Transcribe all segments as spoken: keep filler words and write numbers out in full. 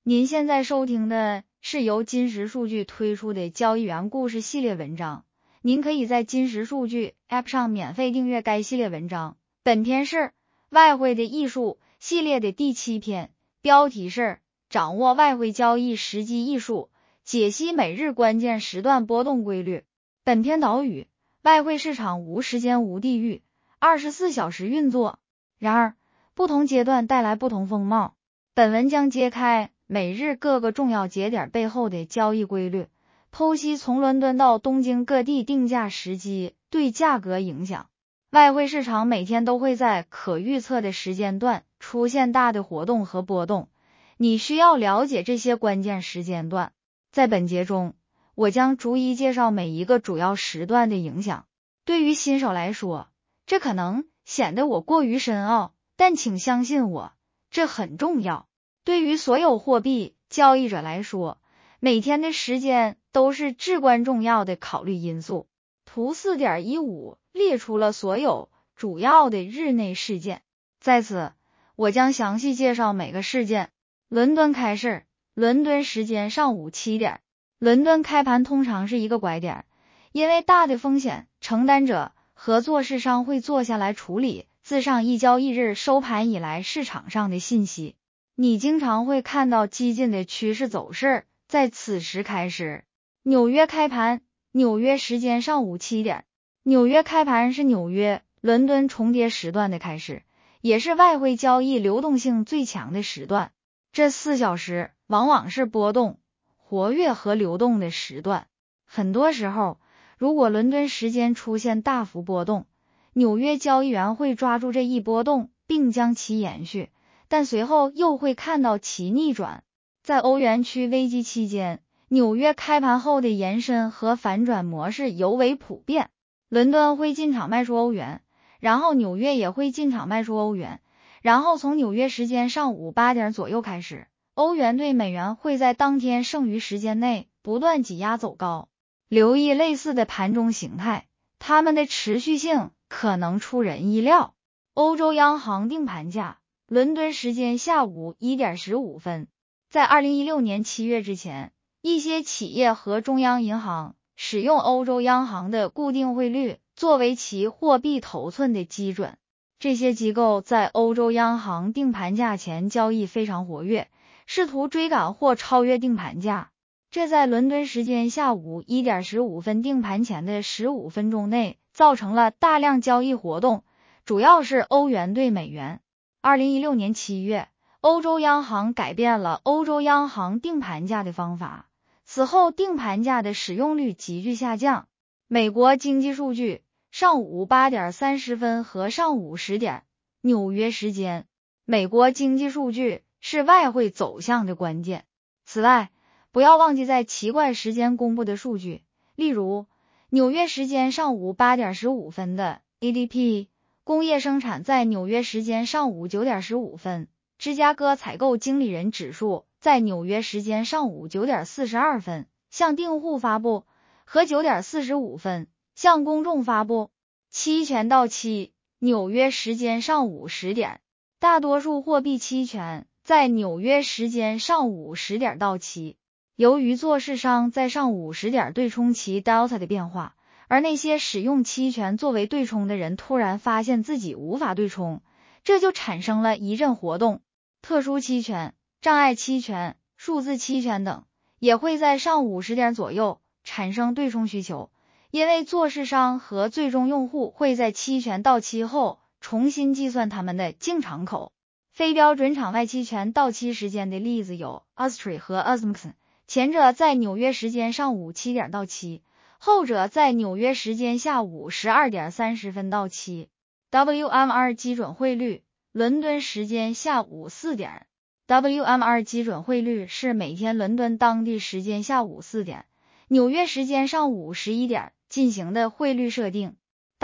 您现在收听的是由金石数据推出的交易员故事系列文章，您可以在金石数据 App 上免费订阅该系列文章。本篇是外汇的艺术系列的第七篇，标题是掌握外汇交易实际艺术，解析每日关键时段波动规律。本篇导语：外汇市场无时间无地域，二十四小时运作，然而不同阶段带来不同风貌。本文将揭开每日各个重要节点背后的交易规律，剖析从伦敦到东京各地定价时机对价格影响。外汇市场每天都会在可预测的时间段出现大的活动和波动，你需要了解这些关键时间段。在本节中，我将逐一介绍每一个主要时段的影响。对于新手来说，这可能显得我过于深奥，但请相信我，这很重要。对于所有货币交易者来说，每天的时间都是至关重要的考虑因素。图 四点一五 列出了所有主要的日内事件，在此我将详细介绍每个事件。伦敦开市，伦敦时间上午七点。伦敦开盘通常是一个拐点，因为大的风险承担者和做市商会坐下来处理自上一交易日收盘以来市场上的信息。你经常会看到激进的趋势走势在此时开始。纽约开盘，纽约时间上午七点。纽约开盘是纽约、伦敦重叠时段的开始，也是外汇交易流动性最强的时段。这四小时往往是波动、活跃和流动的时段。很多时候，如果伦敦时间出现大幅波动，纽约交易员会抓住这一波动并将其延续，但随后又会看到其逆转。在欧元区危机期间，纽约开盘后的延伸和反转模式尤为普遍。伦敦会进场卖出欧元，然后纽约也会进场卖出欧元，然后从纽约时间上午八点左右开始，欧元对美元会在当天剩余时间内不断挤压走高。留意类似的盘中形态，它们的持续性可能出人意料。欧洲央行定盘价，伦敦时间下午一点十五分。在二零一六年七月之前，一些企业和中央银行使用欧洲央行的固定汇率作为其货币头寸的基准。这些机构在欧洲央行定盘价前交易非常活跃，试图追赶或超越定盘价。这在伦敦时间下午一点十五分定盘前的十五分钟内造成了大量交易活动，主要是欧元对美元。二零一六年七月，欧洲央行改变了欧洲央行定盘价的方法，此后定盘价的使用率急剧下降。美国经济数据，上午八点三十分和上午十点，纽约时间。美国经济数据是外汇走向的关键。此外，不要忘记在奇怪时间公布的数据，例如纽约时间上午八点十五分的 A D P。工业生产在纽约时间上午九点十五分，芝加哥采购经理人指数在纽约时间上午九点四十二分向订户发布，和九点四十五分向公众发布。期权到期，纽约时间上午十点。大多数货币期权在纽约时间上午十点到期。由于做市商在上午十点对冲其 delta 的变化，而那些使用期权作为对冲的人突然发现自己无法对冲，这就产生了一阵活动。特殊期权、障碍期权、数字期权等也会在上午十点左右产生对冲需求，因为做市商和最终用户会在期权到期后重新计算他们的进场口。非标准场外期权到期时间的例子有 Austrey 和 A S M X， 前者在纽约时间上午七点到期，后者在纽约时间下午十二点三十分到期。 W M R 基准汇率，伦敦时间下午四点。 W M R 基准汇率是每天伦敦当地时间下午四点，纽约时间上午十一点进行的汇率设定。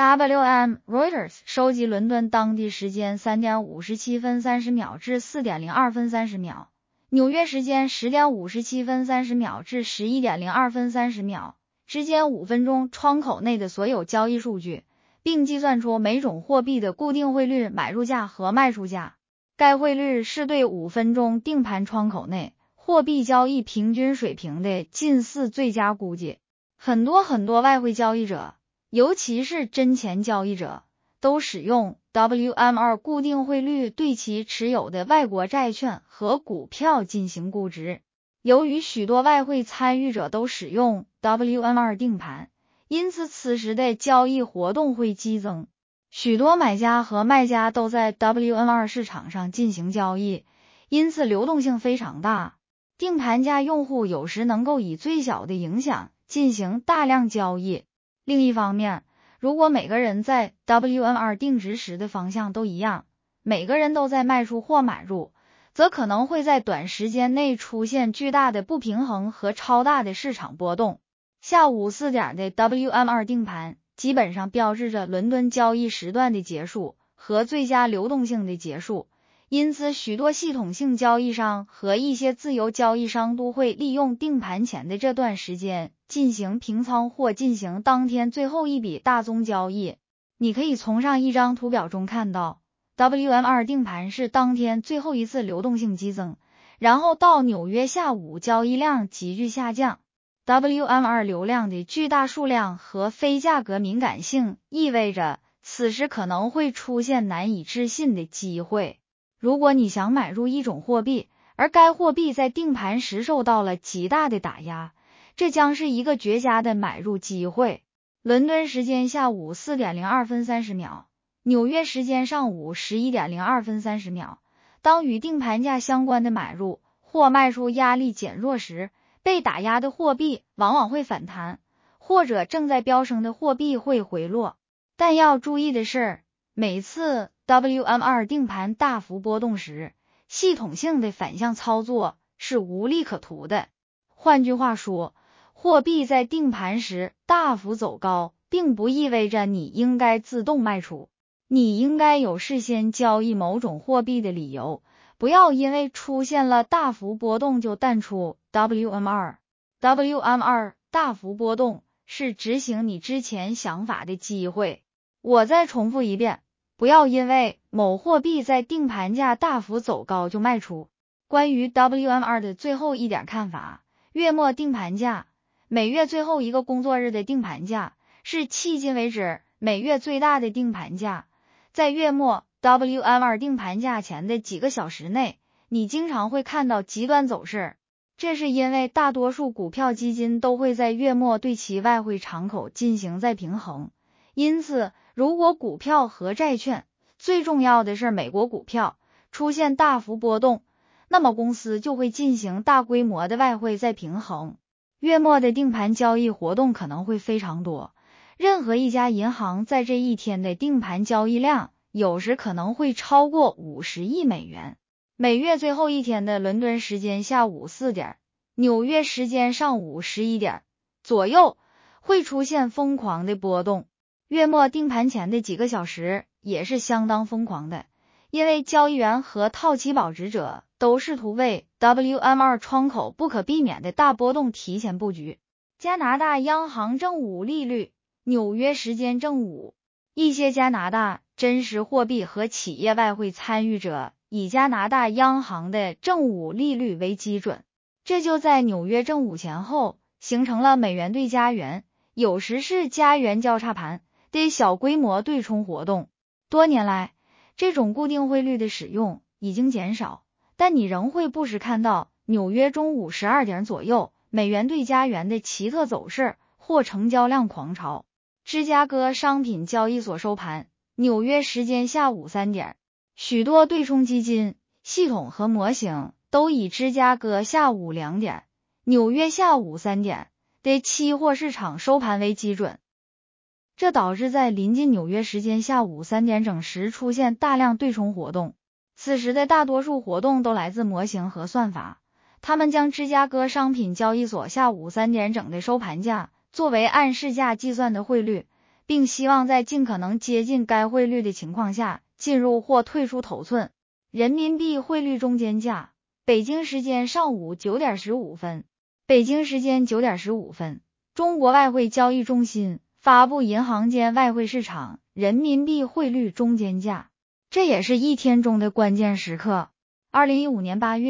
W M Reuters 收集伦敦当地时间三点五十七分三十秒至四点零二分三十秒，纽约时间十点五十七分三十秒至十一点零二分三十秒之间五分钟窗口内的所有交易数据，并计算出每种货币的固定汇率买入价和卖出价。该汇率是对五分钟定盘窗口内货币交易平均水平的近似最佳估计。很多很多外汇交易者，尤其是真钱交易者，都使用 W M R 固定汇率对其持有的外国债券和股票进行估值。由于许多外汇参与者都使用 W M R 定盘，因此此时的交易活动会激增。许多买家和卖家都在 W M R 市场上进行交易，因此流动性非常大。定盘价用户有时能够以最小的影响进行大量交易。另一方面，如果每个人在 W M R 定值时的方向都一样，每个人都在卖出或买入，则可能会在短时间内出现巨大的不平衡和超大的市场波动。下午四点的 W M R 定盘基本上标志着伦敦交易时段的结束和最佳流动性的结束，因此许多系统性交易商和一些自由交易商都会利用定盘前的这段时间进行平仓或进行当天最后一笔大宗交易。你可以从上一张图表中看到， W M R 定盘是当天最后一次流动性激增，然后到纽约下午交易量急剧下降。W M R 流量的巨大数量和非价格敏感性意味着此时可能会出现难以置信的机会。如果你想买入一种货币，而该货币在定盘时受到了极大的打压，这将是一个绝佳的买入机会。伦敦时间下午四点零二分三十秒，纽约时间上午十一点零二分三十秒，当与定盘价相关的买入或卖出压力减弱时，被打压的货币往往会反弹，或者正在飙升的货币会回落。但要注意的是，每次 W M R 定盘大幅波动时，系统性的反向操作是无利可图的。换句话说，货币在定盘时大幅走高，并不意味着你应该自动卖出。你应该有事先交易某种货币的理由，不要因为出现了大幅波动就淡出 W M R。W M R 大幅波动是执行你之前想法的机会。我再重复一遍，不要因为某货币在定盘价大幅走高就卖出。关于 W M R 的最后一点看法，月末定盘价，每月最后一个工作日的定盘价，是迄今为止每月最大的定盘价。在月末 W M R 定盘价前的几个小时内，你经常会看到极端走势，这是因为大多数股票基金都会在月末对其外汇敞口进行再平衡。因此，如果股票和债券，最重要的是美国股票，出现大幅波动，那么公司就会进行大规模的外汇再平衡。月末的定盘交易活动可能会非常多，任何一家银行在这一天的定盘交易量有时可能会超过五十亿美元。每月最后一天的伦敦时间下午四点，纽约时间上午十一点左右会出现疯狂的波动。月末定盘前的几个小时也是相当疯狂的，因为交易员和套期保值者都试图为 W M R 窗口不可避免的大波动提前布局。加拿大央行正午利率，纽约时间正午，一些加拿大真实货币和企业外汇参与者以加拿大央行的正午利率为基准，这就在纽约正午前后形成了美元对加元，有时是加元交叉盘的小规模对冲活动。多年来，这种固定汇率的使用已经减少，但你仍会不时看到纽约中午十二点左右美元对加元的奇特走势或成交量狂潮。芝加哥商品交易所收盘，纽约时间下午三点，许多对冲基金、系统和模型都以芝加哥下午两点、纽约下午三点的期货市场收盘为基准。这导致在临近纽约时间下午三点整时出现大量对冲活动。此时的大多数活动都来自模型和算法，他们将芝加哥商品交易所下午三点整的收盘价作为按市价计算的汇率，并希望在尽可能接近该汇率的情况下进入或退出头寸。人民币汇率中间价，北京时间上午九点十五分，北京时间九点十五分，中国外汇交易中心发布银行间外汇市场人民币汇率中间价，这也是一天中的关键时刻。二零一五年八月，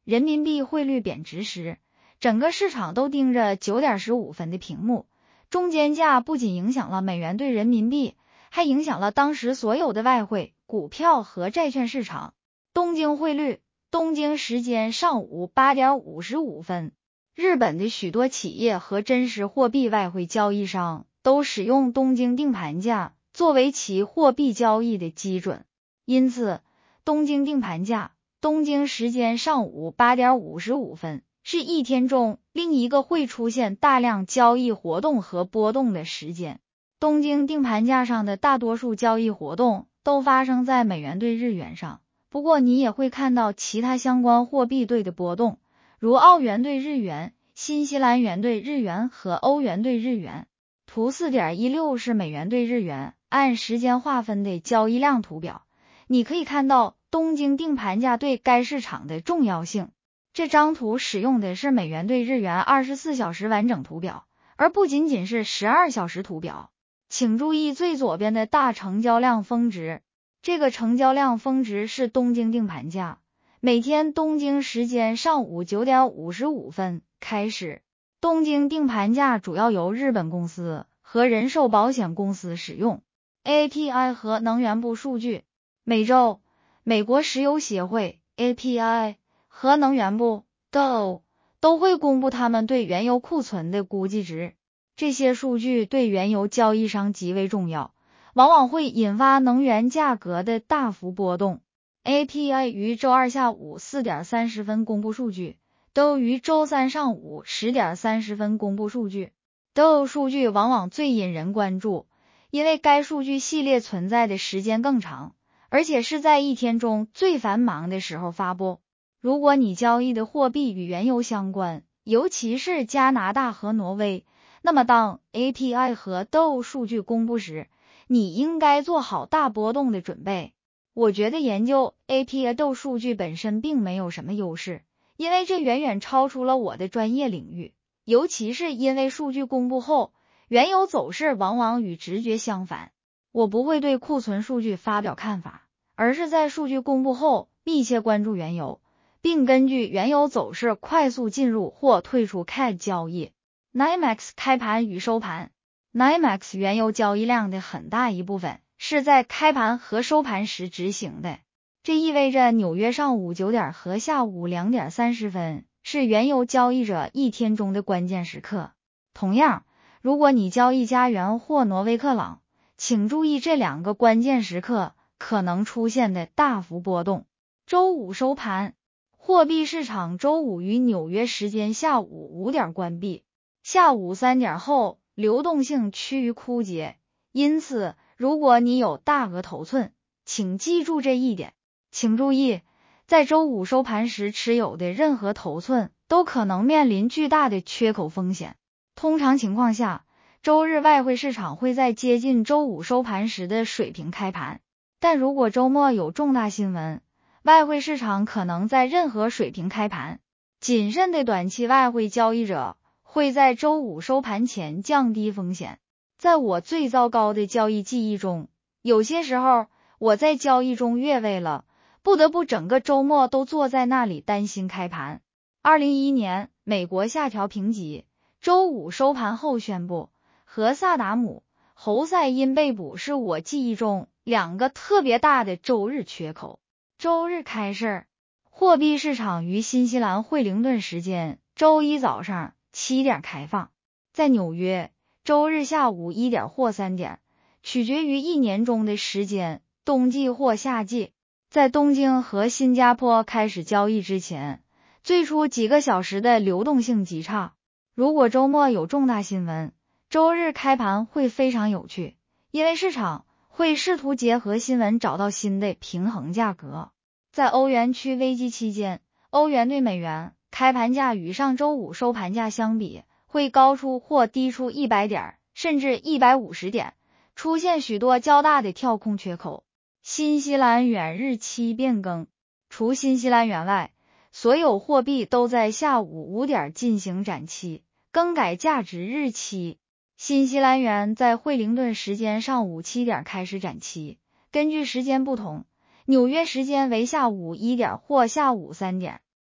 人民币汇率贬值时，整个市场都盯着九点十五分的屏幕。中间价不仅影响了美元对人民币，还影响了当时所有的外汇、股票和债券市场。东京汇率，东京时间上午八点五十五分，日本的许多企业和真实货币外汇交易商都使用东京定盘价作为其货币交易的基准。因此，东京定盘价，东京时间上午八点五十五分，是一天中另一个会出现大量交易活动和波动的时间。东京定盘价上的大多数交易活动都发生在美元对日元上，不过你也会看到其他相关货币对的波动，如澳元对日元、新西兰元对日元和欧元对日元。图 四点一六 是美元对日元按时间划分的交易量图表，你可以看到东京定盘价对该市场的重要性。这张图使用的是美元对日元二十四小时完整图表，而不仅仅是十二小时图表。请注意最左边的大成交量峰值，这个成交量峰值是东京定盘价，每天东京时间上午九点五十五分开始。东京定盘价主要由日本公司和人寿保险公司使用。A P I 和能源部数据，每周美国石油协会 A P I 和能源部 D O 都会公布他们对原油库存的估计值，这些数据对原油交易商极为重要，往往会引发能源价格的大幅波动。A P I 于周二下午四点三十分公布数据，都于周三上午十点三十分公布数据。D O 数据往往最引人关注，因为该数据系列存在的时间更长，而且是在一天中最繁忙的时候发布。如果你交易的货币与原油相关，尤其是加拿大和挪威，那么当 A P I 和 D O 数据公布时，你应该做好大波动的准备。我觉得研究 A P I D O 数据本身并没有什么优势，因为这远远超出了我的专业领域，尤其是因为数据公布后，原油走势往往与直觉相反。我不会对库存数据发表看法，而是在数据公布后密切关注原油，并根据原油走势快速进入或退出 C A D 交易。N Y M E X 开盘与收盘， N Y M E X 原油交易量的很大一部分是在开盘和收盘时执行的，这意味着纽约上午九点和下午两点三十分是原油交易者一天中的关键时刻。同样，如果你交易加元或挪威克朗，请注意这两个关键时刻可能出现的大幅波动。周五收盘，货币市场周五于纽约时间下午五点关闭，下午三点后流动性趋于枯竭，因此如果你有大额头寸，请记住这一点。请注意，在周五收盘时持有的任何头寸都可能面临巨大的缺口风险。通常情况下，周日外汇市场会在接近周五收盘时的水平开盘，但如果周末有重大新闻，外汇市场可能在任何水平开盘。谨慎的短期外汇交易者会在周五收盘前降低风险。在我最糟糕的交易记忆中，有些时候我在交易中越位了，不得不整个周末都坐在那里担心开盘。二零一一年，美国下调评级，周五收盘后宣布，和萨达姆、侯赛因被捕是我记忆中两个特别大的周日缺口。周日开市，货币市场于新西兰惠灵顿时间周一早上七点开放，在纽约周日下午一点或三点，取决于一年中的时间，冬季或夏季。在东京和新加坡开始交易之前，最初几个小时的流动性极差。如果周末有重大新闻，周日开盘会非常有趣，因为市场会试图结合新闻找到新的平衡价格。在欧元区危机期间，欧元对美元开盘价与上周五收盘价相比，会高出或低出一百点，甚至一百五十点，出现许多较大的跳空缺口。新西兰元日期变更，除新西兰元外，所有货币都在下午五点进行展期，更改价值日期。新西兰元在惠灵顿时间上午七点开始展期，根据时间不同，纽约时间为下午一点或下午三点。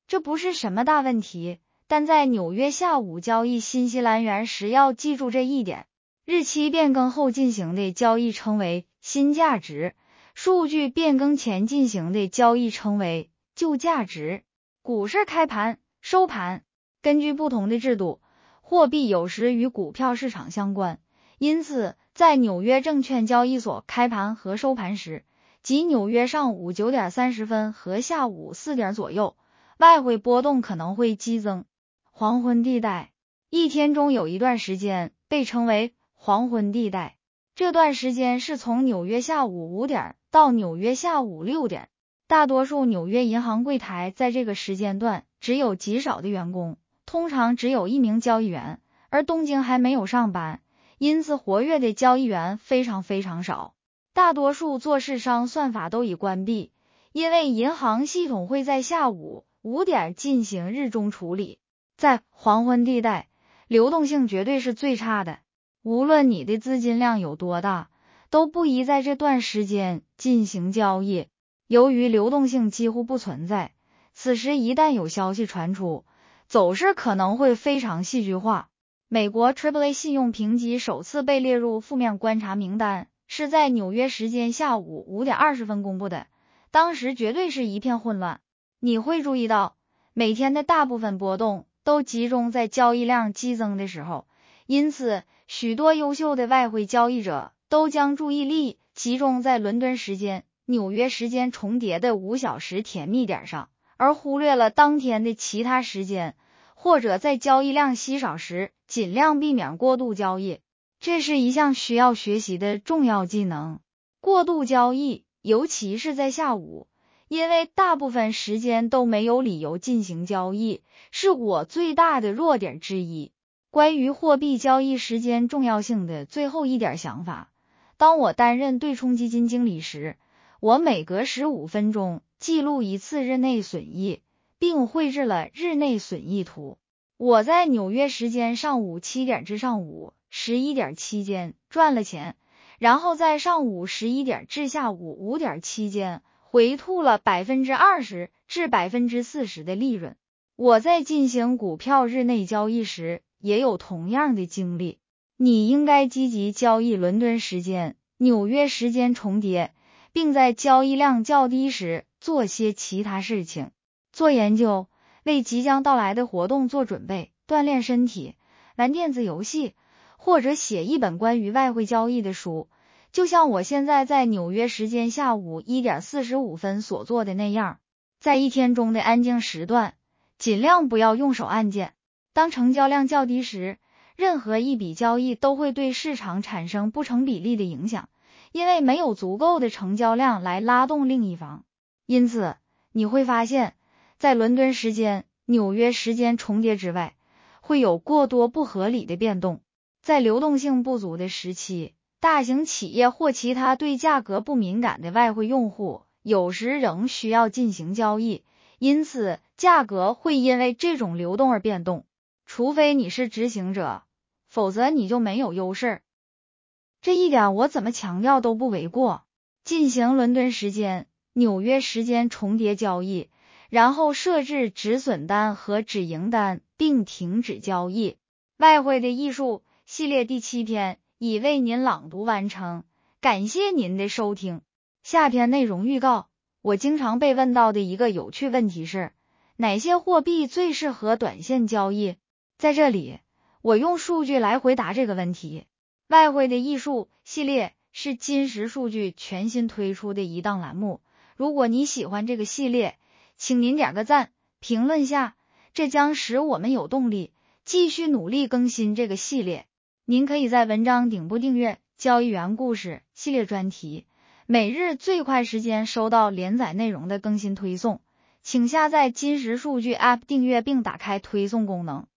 这不是什么大问题，但在纽约下午交易新西兰元时要记住这一点。日期变更后进行的交易称为新价值，数据变更前进行的交易称为旧价值。股市开盘、收盘，根据不同的制度，货币有时与股票市场相关，因此在纽约证券交易所开盘和收盘时，即纽约上午九点三十分和下午四点左右，外汇波动可能会激增。黄昏地带，一天中有一段时间被称为黄昏地带，这段时间是从纽约下午五点到纽约下午六点。大多数纽约银行柜台在这个时间段只有极少的员工，通常只有一名交易员，而东京还没有上班，因此活跃的交易员非常非常少。大多数做市商算法都已关闭，因为银行系统会在下午五点进行日中处理。在黄昏地带，流动性绝对是最差的，无论你的资金量有多大，都不宜在这段时间进行交易。由于流动性几乎不存在，此时一旦有消息传出，走势可能会非常戏剧化。美国 triple A 信用评级首次被列入负面观察名单，是在纽约时间下午五点二十分公布的，当时绝对是一片混乱。你会注意到，每天的大部分波动都集中在交易量激增的时候，因此许多优秀的外汇交易者都将注意力集中在伦敦时间、纽约时间重叠的五小时甜蜜点上，而忽略了当天的其他时间，或者在交易量稀少时尽量避免过度交易。这是一项需要学习的重要技能。过度交易，尤其是在下午，因为大部分时间都没有理由进行交易，是我最大的弱点之一。关于货币交易时间重要性的最后一点想法，当我担任对冲基金经理时，我每隔十五分钟记录一次日内损益，并绘制了日内损益图。我在纽约时间上午七点至上午十一点期间赚了钱，然后在上午十一点至下午五点期间回吐了 百分之二十 至 百分之四十 的利润。我在进行股票日内交易时也有同样的经历。你应该积极交易伦敦时间、纽约时间重叠，并在交易量较低时做些其他事情，做研究，为即将到来的活动做准备，锻炼身体，玩电子游戏，或者写一本关于外汇交易的书，就像我现在在纽约时间下午一点四十五分所做的那样。在一天中的安静时段，尽量不要用手按键。当成交量较低时，任何一笔交易都会对市场产生不成比例的影响，因为没有足够的成交量来拉动另一方。因此，你会发现，在伦敦时间、纽约时间重叠之外，会有过多不合理的变动。在流动性不足的时期，大型企业或其他对价格不敏感的外汇用户有时仍需要进行交易，因此价格会因为这种流动而变动。除非你是执行者，否则你就没有优势。这一点我怎么强调都不为过。进行伦敦时间、纽约时间重叠交易，然后设置止损单和止盈单，并停止交易。外汇的艺术系列第七篇已为您朗读完成，感谢您的收听。下篇内容预告，我经常被问到的一个有趣问题是，哪些货币最适合短线交易？在这里，我用数据来回答这个问题。外汇的艺术系列是金石数据全新推出的一档栏目，如果你喜欢这个系列，请您点个赞，评论下，这将使我们有动力继续努力更新这个系列。您可以在文章顶部订阅交易员故事系列专题，每日最快时间收到连载内容的更新推送，请下载金石数据 App 订阅并打开推送功能。